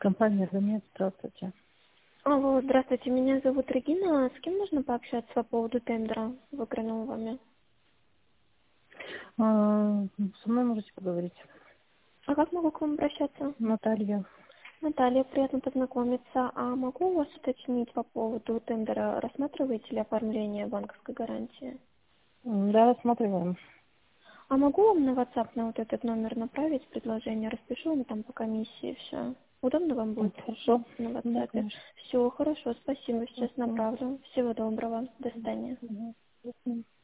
Компания «Замет», здравствуйте. Алло, здравствуйте, меня зовут Регина. С кем можно пообщаться по поводу тендера, выигранного вами? Со мной можете поговорить. А как могу к вам обращаться? Наталья. Наталья, приятно познакомиться. А могу у вас уточнить по поводу тендера, рассматриваете ли оформление банковской гарантии? Да, рассматриваем. А могу вам на WhatsApp на вот этот номер направить предложение? Распишу вам там по комиссии все. Удобно вам будет Хорошо. на Да, WhatsApp? конечно. Все, хорошо, спасибо, сейчас Мгм. направлю. Всего доброго, до свидания. Мгм.